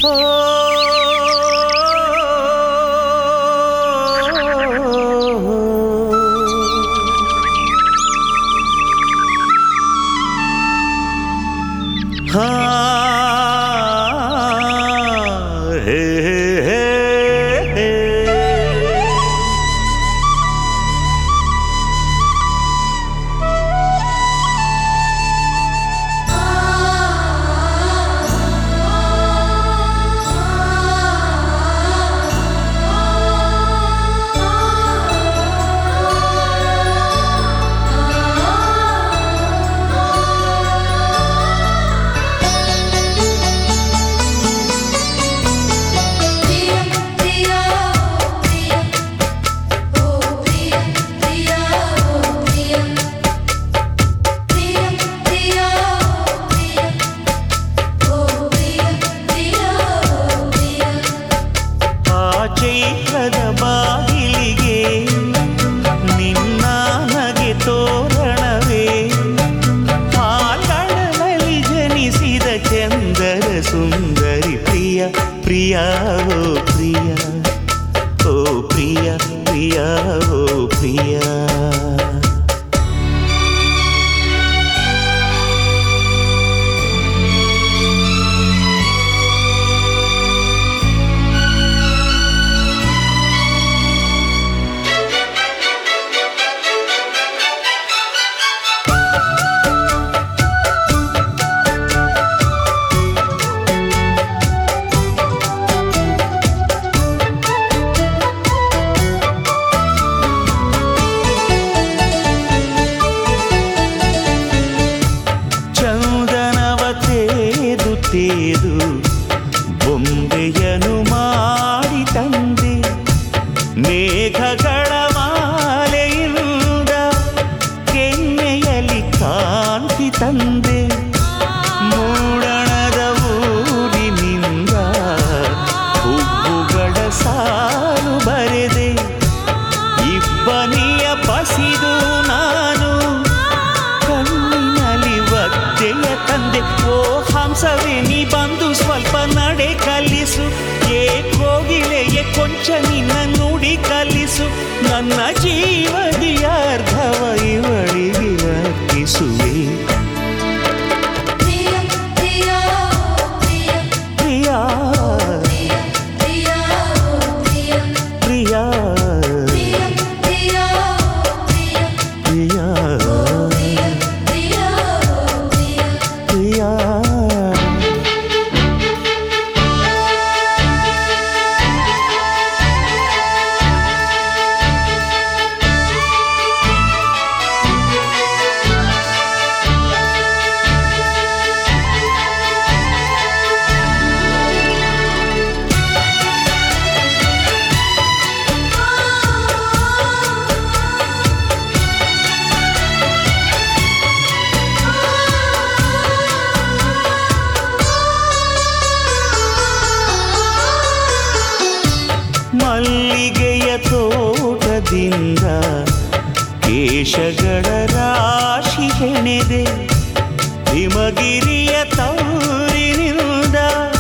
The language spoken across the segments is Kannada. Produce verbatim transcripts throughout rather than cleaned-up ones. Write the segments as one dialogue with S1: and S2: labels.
S1: ಚೈತ್ರದ ಬಾಗಿಲಿಗೆ ನಿನ್ನ ನಗೆ ತೋರಣವೇ, ಹಾಲ್ಗಡಲಲ್ಲಿ ಜನಿಸಿದ ಚಂದರ ಸುಂದರಿ ಪ್ರಿಯ ಪ್ರಿಯ ಓ ಪ್ರಿಯ ಓ ಪ್ರಿಯ ಪ್ರಿಯ ಓ ಪ್ರಿಯ. ತೇದು ಬೊಂಬೆಯನು ಮಾಡಿ ತಂದೆ, ಮೇಘಗಳ ಮಾಲೆಯಿಂದ ಕೆನ್ನೆಯಲ್ಲಿ ಕಾಂತಿ ತಂದೆ, ಮೂಡಣದ ಊರಿನಿಂದ ಹೂವುಗಳ ಸಾಲು ಬರೆದೆ, ಇಬ್ಬನಿಯ ಪಸಿದು ನಾನು ಕಣ್ಣಿನಲ್ಲಿ ಒದ್ದೆಯ ತಂದೆ. ಓ ಹಂಸವೇ ನೀ ಬಂದು ಸ್ವಲ್ಪ ನಡೆ ಕಲಿಸು, ಏ ಕೋಗಿಲೆಯ ಕೊಂಚ ನಿನ್ನ ನುಡಿ ಕಲಿಸು, ನನ್ನ ಜೀವದಿಯ ಅರ್ಧವ ಇವಳಿಗೆ ಅರ್ಪಿಸುವೆ. ಪ್ರಿಯ ಪ್ರಿಯ ಪ್ರಿಯ ಮಲ್ಲಿಗೆಯ ತೋಟದಿಂದ ಕೇಶಗಳ ರಾಶಿ ಹೆಣೆದೆ, ಹಿಮಗಿರಿಯ ತೌರಿನಿಂದ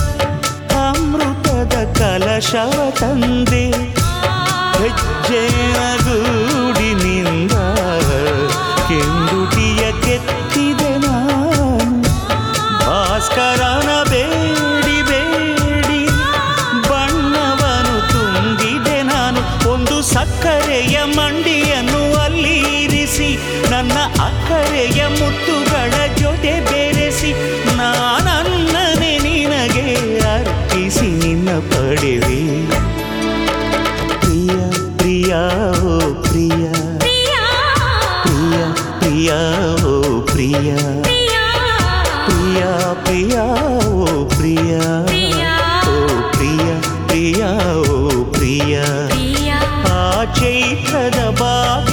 S1: ಅಮೃತದ ಕಲಶವ ತಂದೆ, ಹೆಜ್ಜೆಯ ಗೂಡಿನಿಂದ ಕೆಂದುಟಿಯ ಕೆತ್ತಿದೆ ನಾನು, ಭಾಸ್ಕರನ ಬೇಡಿ ಬೇಡಿ ಬಣ್ಣವನು ತುಂಬಿದೆ ನಾನು, ಒಂದು ಸಕ್ಕರೆಯ ಮಂಡಿಯನ್ನು ಅಲ್ಲಿ ಇರಿಸಿ ನನ್ನ ಅಕ್ಕರೆಯ ಮುತ್ತುಗಳ ಜೊತೆ ಬೆರೆಸಿ, ನಾನನ್ನನೆ ನಿನಗೆ ಅರ್ಪಿಸಿ ನಿನ್ನ ಪಡೆವೆ. ಪ್ರಿಯ ಪ್ರಿಯ ಓ ಪ್ರಿಯ ಪ್ರಿಯ ಪ್ರಿಯ ಓ ಪ್ರಿಯ ಪ್ರಿಯ ಪ್ರಿಯ ಓ ಪ್ರಿಯ ಓ ಪ್ರಿಯ ಪ್ರಿಯ ಓ ಪ್ರಿಯ. ಆ ಚೈತ್ರದ ಬಾಗಿ